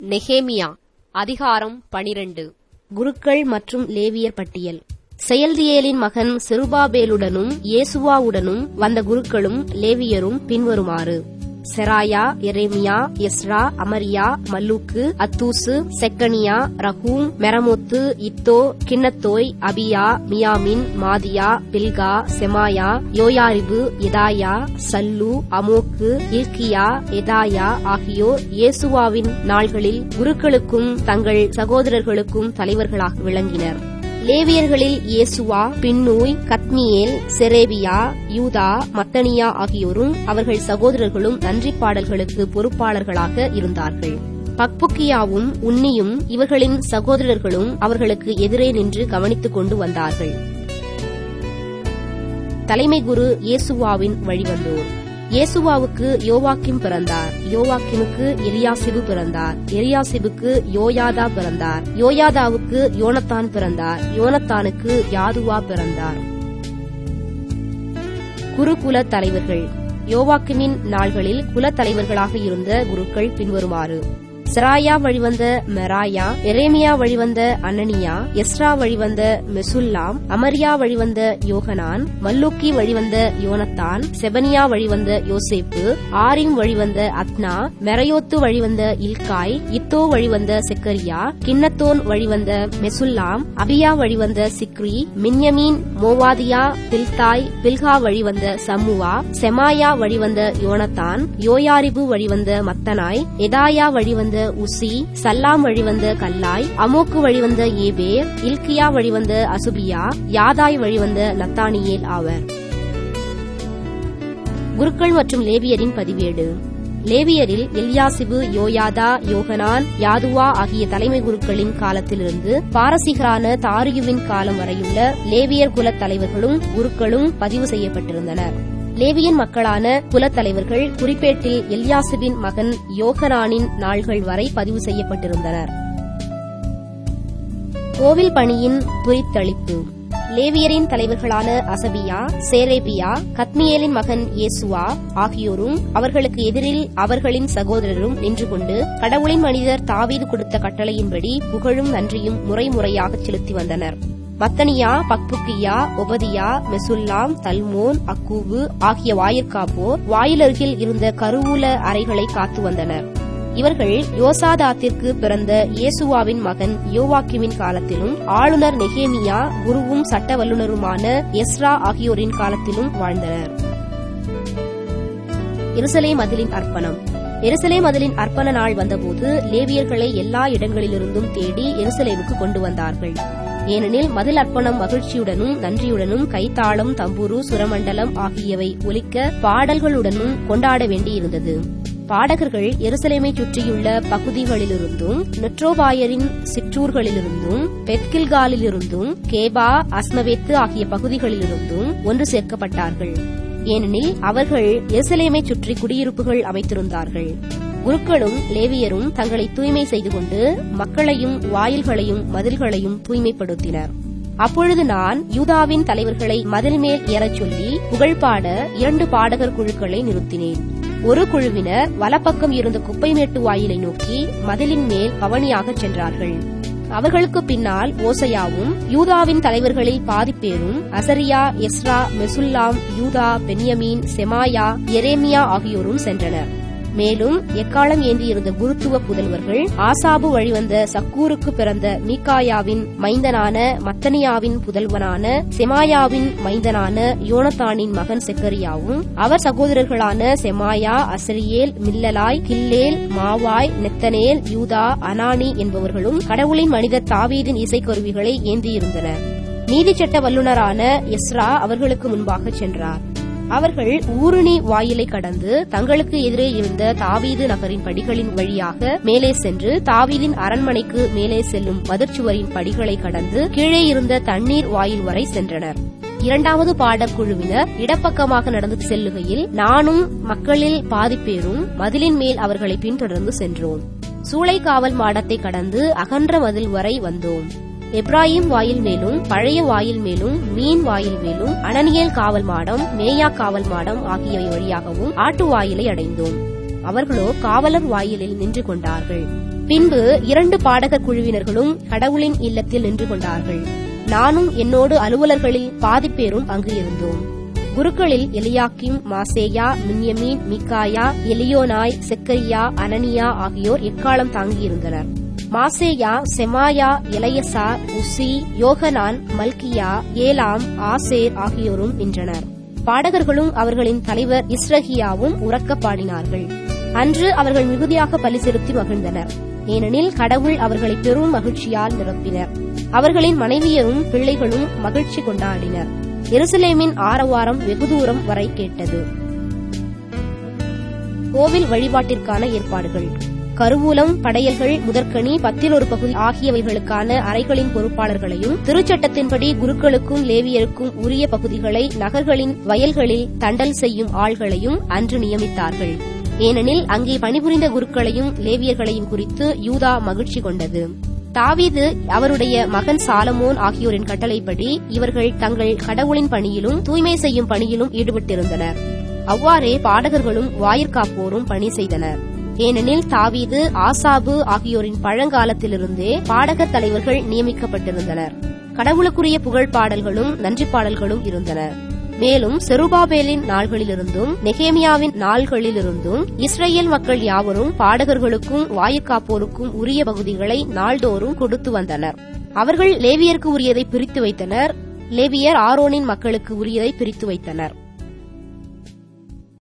நெகேமியா அதிகாரம் 12. குருக்கள் மற்றும் லேவியர் பட்டியல். செயல்தியேலின் மகன் செருபாபேலுடனும் இயேசுவாவுடனும் வந்த குருக்களும் லேவியரும் பின்வருமாறு: செராயா, எரேமியா, எஸ்ரா, அமரியா, மல்லூக்கு, அத்தூசு, செக்கனியா, ரகூம், மெரமோத்து, இத்தோ, கின்னத்தோய், அபியா, மியாமின், மாதியா, பில்கா, செமாயா, யோயாரிபு, எதாயா, சல்லு, அமோக்கு, இல்கியா, எதாயா ஆகியோர் இயேசுவாவின் நாள்களில் குருக்களுக்கும் தங்கள் சகோதரர்களுக்கும் தலைவர்களாக விளங்கினர். லேவியர்களில் இயேசுவா, பின்னூய், கத்மியேல், செரேபியா, யூதா, மத்தனியா ஆகியோரும் அவர்கள் சகோதரர்களும் நன்றி பாடல்களுக்கு பொறுப்பாளர்களாக இருந்தார்கள். பக்புக்கியாவும் உன்னியும் இவர்களின் சகோதரர்களும் அவர்களுக்கு எதிரே நின்று கவனித்துக் கொண்டு வந்தார்கள். தலைமை குரு இயேசுவாவின் வழிவந்தோர். இயேசுவாவுக்கு யோவாக்கிம் பிறந்தார். யோவாக்கிமுக்கு எலியாசிபு பிறந்தார். எலியாசிபுக்கு யோயாதா பிறந்தார். யோயாதாவுக்கு யோனத்தான் பிறந்தார். யோனத்தானுக்கு யாதுவா பிறந்தார். குருகுல தலைவர்கள். யோவாக்கிமின் நாள்களில் குலத் தலைவர்களாக இருந்த குருக்கள் பின்வருமாறு: செராயா வழிவந்த மெராயா, எரேமியா வழிவந்த அனனியா, எஸ்ரா வழிவந்த மெசுல்லாம், அமரியா வழிவந்த யோகனான், மல்லூக்கி வழிவந்த யோனத்தான், செபனியா வழிவந்த யோசேப்பு, ஆரிம் வழிவந்த அத்னா, மெரையோத்து வழிவந்த இல்காய், இத்தோ வழிவந்த செக்கரியா, கின்னத்தோன் வழிவந்த மெசுல்லாம், அபியா வழிவந்த சிக்ரி, மின்யமீன், மோவாதியா, பில்தாய், பில்கா வழிவந்த சம்முவா, செமாயா வழிவந்த யோனத்தான், யோயாரிபு வழிவந்த மத்தனாய், எதாயா வழிவந்த உசி, சல்லாம் வழிவந்த கல்லாய், அமோக்கு வழிவந்த ஏபேர், இல்கியா வழிவந்த அசுபியா, யாதாய் வழிவந்த நத்தானியேல் ஆவர். குருக்கள் மற்றும் லேவியரின் பதிவேடு. லேவியரில் எலியாசிபு, யோயாதா, யோகனான், யாதுவா ஆகிய தலைமை குருக்களின் காலத்திலிருந்து பாரசீகரான தாரியுவின் காலம் வரையுள்ள லேவியர் குலத் தலைவர்களும் குருக்களும் பதிவு செய்யப்பட்டிருந்தனர். லேவியின் மக்களான குலத் தலைவர்கள் குறிப்பேட்டில் எலியாசிபின் மகன் யோகனானின் நாள்கள் வரை பதிவு செய்யப்பட்டிருந்தனர். கோவில் பணியின் துரித்தளிப்பு. லேவியரின் தலைவர்களான அசபியா, சேரேபியா, கத்மியேலின் மகன் இயேசுவா ஆகியோரும் அவர்களுக்கு எதிரில் அவர்களின் சகோதரரும் நின்று கொண்டு கடவுளின் மனிதர் தாவீது கொடுத்த கட்டளையின்படி புகழும் நன்றியும் முறைமுறையாக செலுத்தி வந்தனர். மத்தனியா, பக்புக்கியா, ஒபதியா, மெசுல்லாம், தல்மோன், அக்கூபு ஆகிய வாயிற்காப்போர் வாயிலருகில் இருந்த கருவூல அறைகளை காத்து வந்தனர். இவர்கள் யோசாதாத்திற்கு பிறந்த இயேசுவாவின் மகன் யோவாக்கிமின் காலத்திலும் ஆளுநர் நெகேமியா, குருவும் சட்ட வல்லுநருமான எஸ்ரா ஆகியோரின் காலத்திலும் வாழ்ந்தனர். எருசலேம் மதிலின் அர்ப்பணம். எருசலேம் மதிலின் அர்ப்பண நாள் வந்தபோது லேவியர்களை எல்லா இடங்களிலிருந்தும் தேடி எருசலேமுக்கு கொண்டு வந்தார்கள். ஏனெனில் மதில் அர்ப்பணம் மகிழ்ச்சியுடனும் நன்றியுடனும் கைத்தாளம், தம்புரு, சுரமண்டலம் ஆகியவை ஒலிக்க பாடல்களுடனும் கொண்டாட வேண்டியிருந்தது. பாடகர்கள் எருசலேமை சுற்றியுள்ள பகுதிகளிலிருந்தும், நெட்ரோபாயரின் சிற்றூர்களிலிருந்தும், பெத்கில்காலிலிருந்தும், கேபா, அஸ்மவேத்து ஆகிய பகுதிகளிலிருந்தும் ஒன்று சேர்க்கப்பட்டார்கள். ஏனெனில் அவர்கள் எருசலேமை சுற்றி குடியிருப்புகள் அமைத்திருந்தார்கள். குருக்களும் லேவியரும் தங்களை தூய்மை செய்து கொண்டு மக்களையும் வாயில்களையும் மதில்களையும் தூய்மைப்படுத்தினர். அப்பொழுது நான் யூதாவின் தலைவர்களை மதில் மேல் ஏறச் சொல்லி புகழ்பாட 2 பாடகர் குழுக்களை நிறுத்தினேன். ஒரு குழுவினர் வலப்பக்கம் இருந்த குப்பைமேட்டு வாயிலை நோக்கி மதிலின் மேல் பவனியாகச் சென்றார்கள். அவர்களுக்கு பின்னால் ஓசையாவும் யூதாவின் தலைவர்களில் பாதிப்பேரும் அசரியா, எஸ்ரா, மெசுல்லாம், யூதா, பென்யமீன், செமாயா, எரேமியா ஆகியோரும் சென்றனர். மேலும் எக்காலம் ஏந்தியிருந்த குருத்துவ புதல்வர்கள் ஆசாபு வழிவந்த சக்கூருக்கு பிறந்த மீகாயாவின் மைந்தனான மத்தனியாவின் புதல்வனான செமாயாவின் மைந்தனான யோனத்தானின் மகன் செக்கரியாவும், அவர் சகோதரர்களான செமாயா, அசரியேல், மில்லலாய், கில்லேல், மாவாய், நெத்தனேல், யூதா, அனானி என்பவர்களும் கடவுளின் மனிதர் தாவீதின் இசைக்கருவிகளை ஏந்தியிருந்தனர். நீதி சட்ட வல்லுநரான எஸ்ரா அவர்களுக்கு முன்பாக சென்றார். அவர்கள் ஊருணி வாயிலை கடந்து தங்களுக்கு எதிரே இருந்த தாவீது நகரின் படிகளின் வழியாக மேலே சென்று தாவீதின் அரண்மனைக்கு மேலே செல்லும் மதிர்ச்சுவரின் படிகளை கடந்து கீழே இருந்த தண்ணீர் வாயில் வரை சென்றனர். 2வது பாடக்குழுவினர் இடப்பக்கமாக நடந்து செல்லுகையில் நானும் மக்களில் பாதிப்பேரும் மதிலின் மேல் அவர்களை பின்தொடர்ந்து சென்றோம். சூளைக்காவல் மாடத்தை கடந்து அகன்ற மதில் வரை வந்தோம். எப்ராயிம் வாயில் மேலும், பழைய வாயில் மேலும், மீன் வாயில் மேலும், அனனியேல் காவல் மாடம், மேயா காவல் மாடம் ஆகியவை வழியாகவும் ஆட்டு வாயிலை அடைந்தோம். அவர்களோ காவலர் வாயிலில் நின்று கொண்டார்கள். பின்பு 2 பாடகர் குழுவினர்களும் கடவுளின் இல்லத்தில் நின்று கொண்டார்கள். நானும் என்னோடு அலுவலர்களில் பாதிப்பேரும் அங்கு இருந்தோம். குருக்களில் எலியாக்கிம், மாசேயா, மின்யமீன், மிக்காயா, எலியோனாய், செக்கரியா, அனனியா ஆகியோர் எக்காலம் தாங்கியிருந்தனர். மாசேயா, செமாயா, எலையசார், உசி, யோகனான், மல்கியா, ஏலாம், ஆசேர் ஆகியோரும் நின்றனர். பாடகர்களும் அவர்களின் தலைவர் இஸ்ரகியாவும் உரக்க பாடினார்கள். அன்று அவர்கள் மிகுதியாக பலி செலுத்தி மகிழ்ந்தனர். ஏனெனில் கடவுள் அவர்களை பெரும் மகிழ்ச்சியால் நிரப்பினர். அவர்களின் மனைவியரும் பிள்ளைகளும் மகிழ்ச்சி கொண்டாடினர். எருசலேமின் ஆரவாரம் வெகு தூரம் வரை கேட்டது. கோவில் வழிபாட்டிற்கான ஏற்பாடுகள். கருவூலம், படையல்கள், முதற்கனி, 10 பகுதி ஆகியவைகளுக்கான அறைகளின் பொறுப்பாளர்களையும் திருச்சட்டத்தின்படி குருக்களுக்கும் லேவியருக்கும் உரிய பகுதிகளை நகர்களின் வயல்களில் தண்டல் செய்யும் ஆள்களையும் அன்று நியமித்தார்கள். ஏனெனில் அங்கே பணிபுரிந்த குருக்களையும் லேவியர்களையும் குறித்து யூதா மகிழ்ச்சி கொண்டது. தாவீது அவருடைய மகன் சாலமோன் ஆகியோரின் கட்டளைப்படி இவர்கள் தங்கள் கடவுளின் பணியிலும் தூய்மை செய்யும் பணியிலும் ஈடுபட்டிருந்தனர். அவ்வாறே பாடகர்களும் வாயிற்காப்போரும் பணி செய்தனர். ஏனெனில் தாவீது, ஆசாபு ஆகியோரின் பழங்காலத்திலிருந்தே பாடகர் தலைவர்கள் நியமிக்கப்பட்டிருந்தனர். கடவுளுக்குரிய புகழ் பாடல்களும் நன்றி பாடல்களும் இருந்தன. மேலும் செருபாபேலின் நாள்களிலிருந்தும் நெகேமியாவின் நாள்களிலிருந்தும் இஸ்ரேல் மக்கள் யாவரும் பாடகர்களுக்கும் வாயிற்காப்போருக்கும் உரிய பகுதிகளை நாள்தோறும் கொடுத்து வந்தனர். அவர்கள் லேவியருக்கு உரியதை பிரித்து வைத்தனர். லேவியர் ஆரோனின் மக்களுக்கு உரியதை பிரித்து வைத்தனர்.